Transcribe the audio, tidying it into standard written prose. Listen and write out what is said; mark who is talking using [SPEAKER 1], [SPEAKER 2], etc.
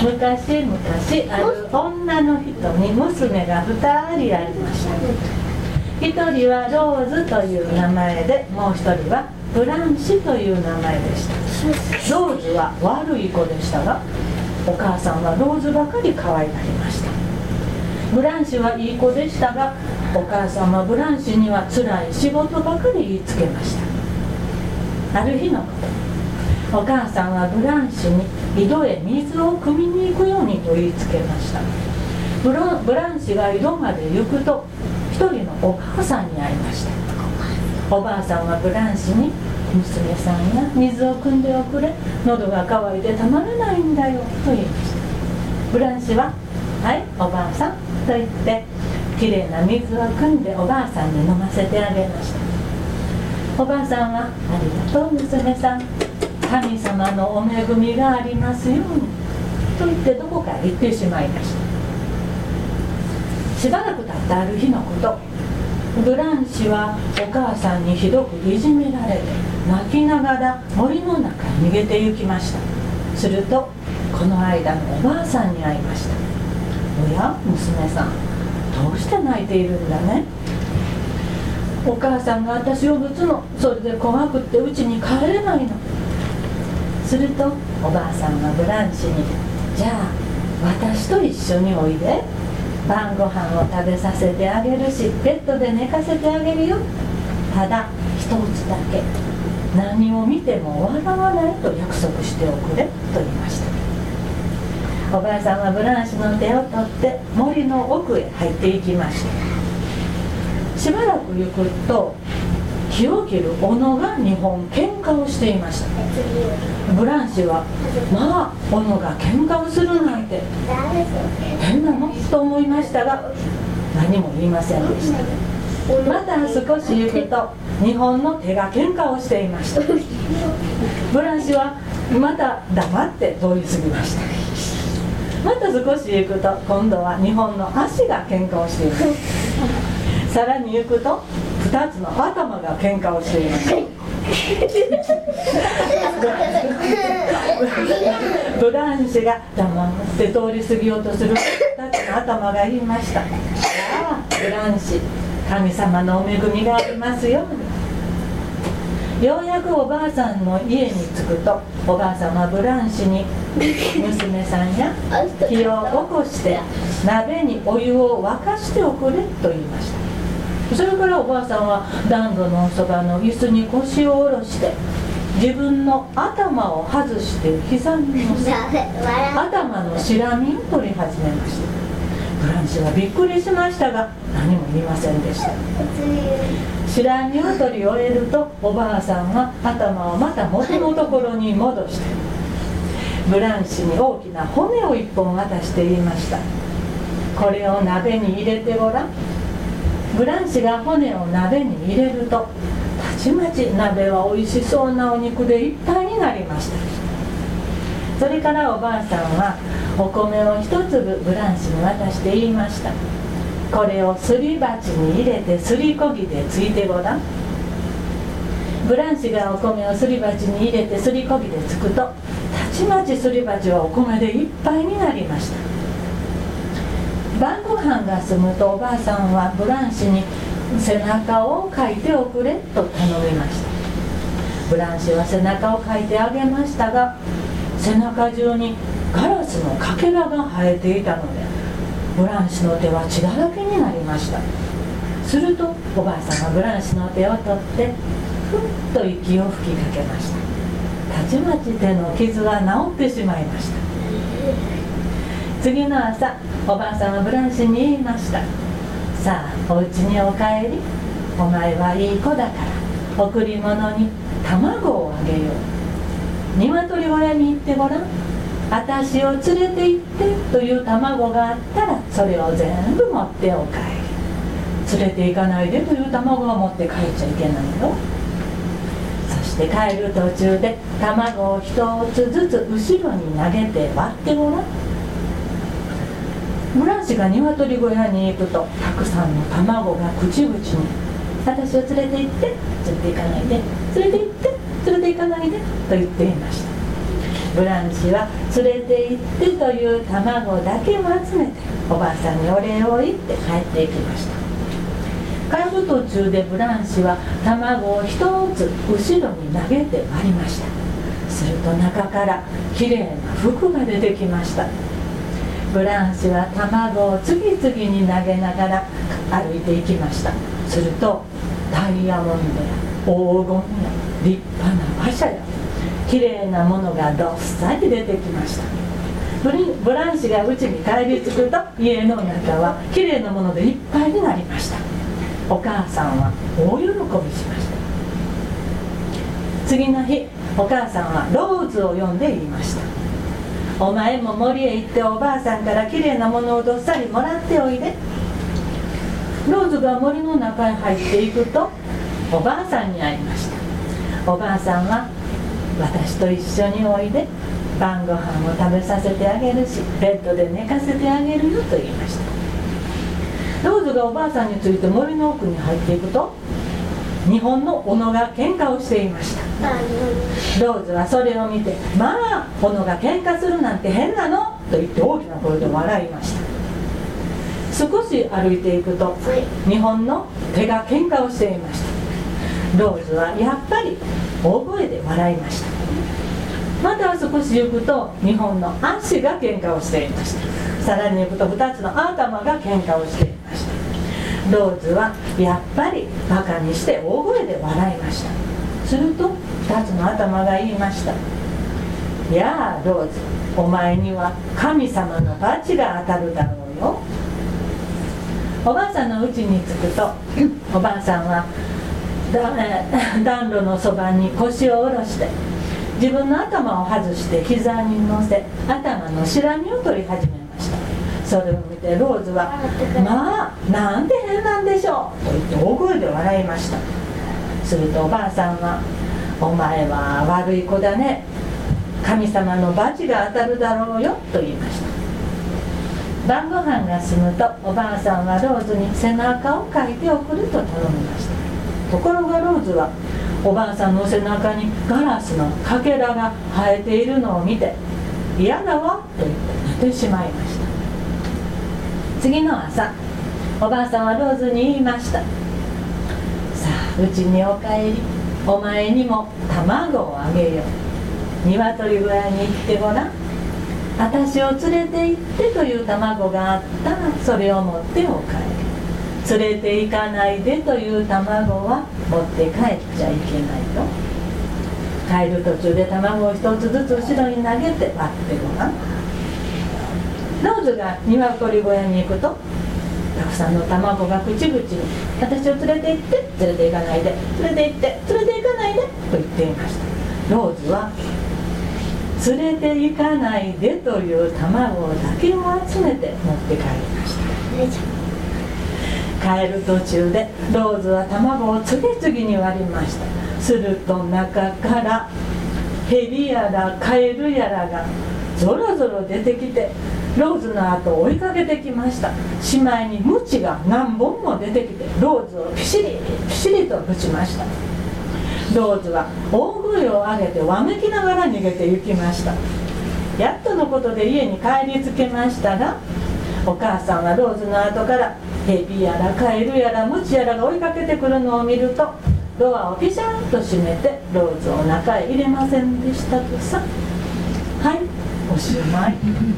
[SPEAKER 1] 昔々ある女の人に娘が2人ありました。1人はローズという名前で、もう1人はブランシという名前でした。ローズは悪い子でしたが、お母さんはローズばかり可愛がりました。ブランシはいい子でしたが、お母さんはブランシには辛い仕事ばかり言いつけました。ある日のこと、お母さんはブランシに井戸へ水を汲みに行くようにと言いつけました。ブランシが井戸まで行くと、一人のおばあさんに会いました。おばあさんはブランシに、娘さんが水を汲んでおくれ、喉が渇いてたまらないんだよと言いました。ブランシは、はいおばあさんと言ってきれいな水を汲んでおばあさんに飲ませてあげました。おばあさんは、ありがとう娘さん、神様のお恵みがありますようにと言ってどこかへ行ってしまいました。しばらく経ったある日のこと、ブランシはお母さんにひどくいじめられて泣きながら森の中に逃げて行きました。するとこの間のおばあさんに会いました。おや娘さん、どうして泣いているんだね。お母さんが私をぶつの、それで怖くってうちに帰れないの。するとおばあさんがブランシに、じゃあ私と一緒においで、晩ご飯を食べさせてあげるし、ベッドで寝かせてあげるよ。ただ一つだけ、何を見ても笑わないと約束しておくれと言いました。おばあさんはブランシの手を取って森の奥へ入っていきました。しばらく行くと、木を切る斧が2本喧嘩をしていました。ブランシは、まあ斧が喧嘩をするなんて変なのと思いましたが、何も言いませんでした。また少し行くと2本の手が喧嘩をしていました。ブランシはまた黙って通り過ぎました。また少し行くと今度は2本の足が喧嘩をしています。さらに行くと2つの頭が喧嘩をしています。ブランシが黙って通り過ぎようとする2つの頭が言いました。ああブランシ、神様のお恵みがありますように。ようやくおばあさんの家に着くと、おばあさんはブランシに、娘さんや火を起こして鍋にお湯を沸かしておくれと言いました。それからおばあさんは暖炉のそばの椅子に腰を下ろして自分の頭を外して膝に乗せ、頭のシラミを取り始めました。ブランシはびっくりしましたが何も言いませんでした。シラミを取り終えるとおばあさんは頭をまた元のところに戻してブランシに大きな骨を1本渡して言いました。これを鍋に入れてごらん。ブランシが骨を鍋に入れるとたちまち鍋はおいしそうなお肉でいっぱいになりました。それからおばあさんはお米を一粒ブランシに渡して言いました。これをすり鉢に入れてすりこぎでついてごらん。ブランシがお米をすり鉢に入れてすりこぎでつくとたちまちすり鉢はお米でいっぱいになりました。晩ご飯が済むとおばあさんはブランシに背中をかいておくれと頼みました。ブランシは背中をかいてあげましたが、背中中にガラスのかけらが生えていたのでブランシの手は血だらけになりました。するとおばあさんがブランシの手を取ってふっと息を吹きかけました。たちまち手の傷は治ってしまいました。次の朝おばあさんはブランシに言いました。さあお家にお帰り。お前はいい子だから贈り物に卵をあげよう。鶏小屋に行ってごらん。私を連れて行ってという卵があったらそれを全部持ってお帰り。連れて行かないでという卵を持って帰っちゃいけないよ。そして帰る途中で卵を一つずつ後ろに投げて割ってごらん。ブランシが鶏小屋に行くとたくさんの卵が口々に私を連れて行って連れて行かないで連れて行って連れて行かないでと言っていました。 ブランシは連れて行ってという卵だけを集めておばあさんにお礼を言って帰っていきました。帰る途中でブランシは卵を一つ後ろに投げて割りました。すると中からきれいな服が出てきました。ブランシは卵を次々に投げながら歩いていきました。するとダイヤモンドや黄金や立派な馬車やきれいなものがどっさり出てきました。ブランシが家に帰り着くと家の中はきれいなものでいっぱいになりました。お母さんは大喜びしました。次の日お母さんはローズを呼んで言いました。お前も森へ行っておばあさんからきれいなものをどっさりもらっておいで。ローズが森の中へ入っていくとおばあさんに会いました。おばあさんは私と一緒においで、晩ご飯を食べさせてあげるしベッドで寝かせてあげるよと言いました。ローズがおばあさんについて森の奥に入っていくと2本の斧が喧嘩をしていました。ローズはそれを見て、まあ斧が喧嘩するなんて変なのと言って大きな声で笑いました。少し歩いていくと2本の手が喧嘩をしていました。ローズはやっぱり大声で笑いました。また少し行くと2本の足が喧嘩をしていました。さらに行くと2つの頭が喧嘩をしていました。ローズはやっぱりバカにして大声で笑いました。すると2つの頭が言いました。やあローズ、お前には神様の罰が当たるだろうよ。おばあさんの家に着くとおばあさんは暖炉のそばに腰を下ろして自分の頭を外して膝に乗せ頭のしらみを取り始めました。それを見てローズはまあなんて変なんでしょうと言って大声で笑いました。するとおばあさんはお前は悪い子だね、神様の罰が当たるだろうよと言いました。晩ご飯が済むとおばあさんはローズに背中をかいて送ると頼みました。ところがローズはおばあさんの背中にガラスのかけらが生えているのを見て嫌だわと言って寝てしまいました。次の朝おばあさんはローズに言いました。さあうちにお帰り、お前にも卵をあげよう。鶏小屋に行ってごらん。私を連れて行ってという卵があったらそれを持ってお帰り。連れて行かないでという卵は持って帰っちゃいけないよ。帰る途中で卵を一つずつ後ろに投げて割ってごらん。ローズが鶏小屋に行くとたくさんの卵が口々に私を連れて行って連れて行かないで連れて行って連れて行かないでと言っていました。ローズは連れて行かないでという卵だけを集めて持って帰りました。帰る途中でローズは卵を次々に割りました。すると中からヘビやらカエルやらがぞろぞろ出てきてローズの後を追いかけてきました。しまいに鞭が何本も出てきてローズをピシリピシリとぶちました。ローズは大声を上げてわめきながら逃げて行きました。やっとのことで家に帰りつけましたがお母さんはローズの後からヘビやらカエルやらムチやらが追いかけてくるのを見るとドアをピシャンと閉めてローズを中へ入れませんでしたとさ。はい、おしまい。